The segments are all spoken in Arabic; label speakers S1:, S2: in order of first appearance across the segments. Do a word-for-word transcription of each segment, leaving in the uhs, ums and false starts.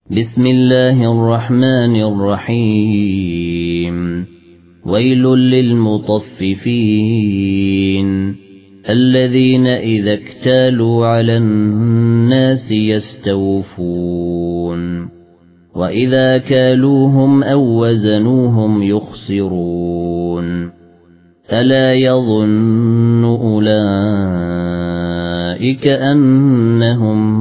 S1: بسم الله الرحمن الرحيم ويل للمطففين الذين إذا اكتالوا على الناس يستوفون وإذا كالوهم أو وزنوهم يخسرون ألا يظن أولئك أنهم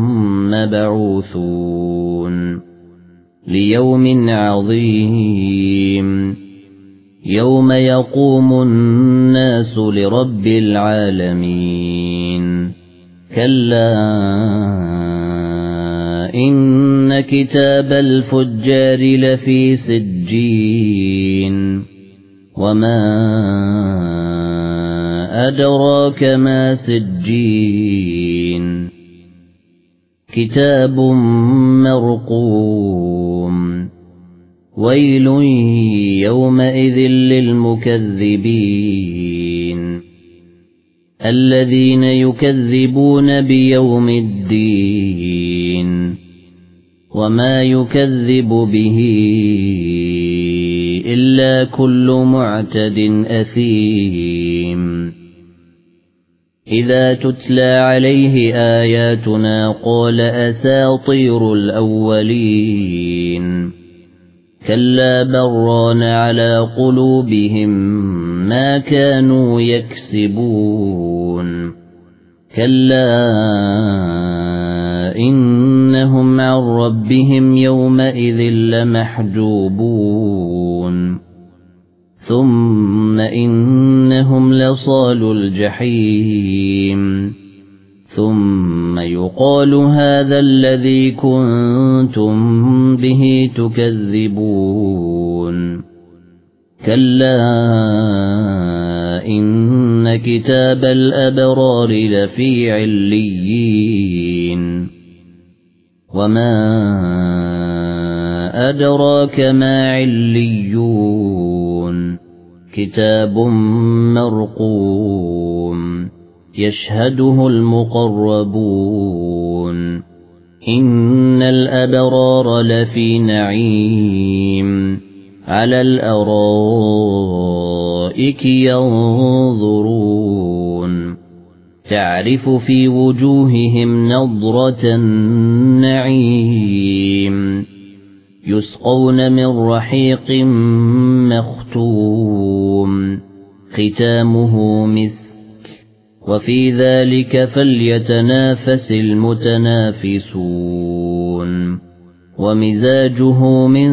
S1: مبعوثون ليوم عظيم يوم يقوم الناس لرب العالمين كلا إن كتاب الفجار لفي سجين وما أدراك ما سجين كتاب مرقوم ويل يومئذ للمكذبين الذين يكذبون بيوم الدين وما يكذب به إلا كل معتد أثيم إذا تتلى عليه آياتنا قال أساطير الأولين كلا بران على قلوبهم ما كانوا يكسبون كلا إنهم عن ربهم يومئذ لمحجوبون ثم إنهم لصالو الجحيم ثم يقال هذا الذي كنتم به تكذبون كلا إن كتاب الأبرار لفي عليين وما أدراك ما عليون كتاب مرقوم يشهده المقربون إن الأبرار لفي نعيم على الأرائك ينظرون تعرف في وجوههم نضرة النعيم يسقون من رحيق مختوم ختامه مسك وفي ذلك فليتنافس المتنافسون ومزاجه من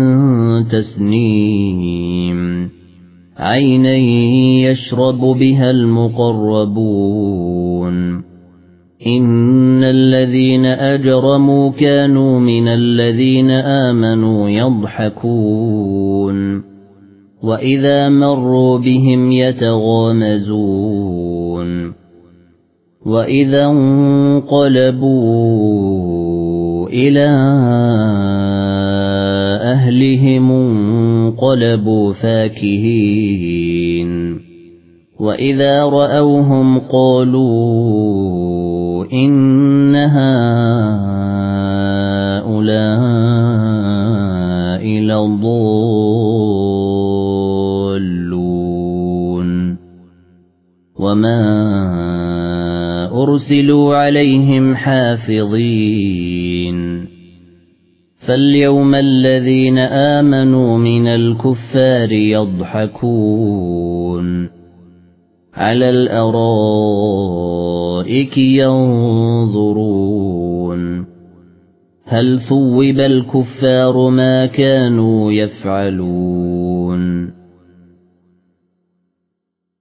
S1: تسنيم عينا يشرب بها المقربون إن الذين أجرموا كانوا من الذين آمنوا يضحكون وإذا مروا بهم يتغامزون وإذا انقلبوا إلى أهلهم انقلبوا فاكهين وإذا رأوهم قالوا إن هؤلاء لضالون وما أرسلوا عليهم حافظين فاليوم الذين آمنوا من الكفار يضحكون على الأرائك ينظرون هل ثوب الكفار ما كانوا يفعلون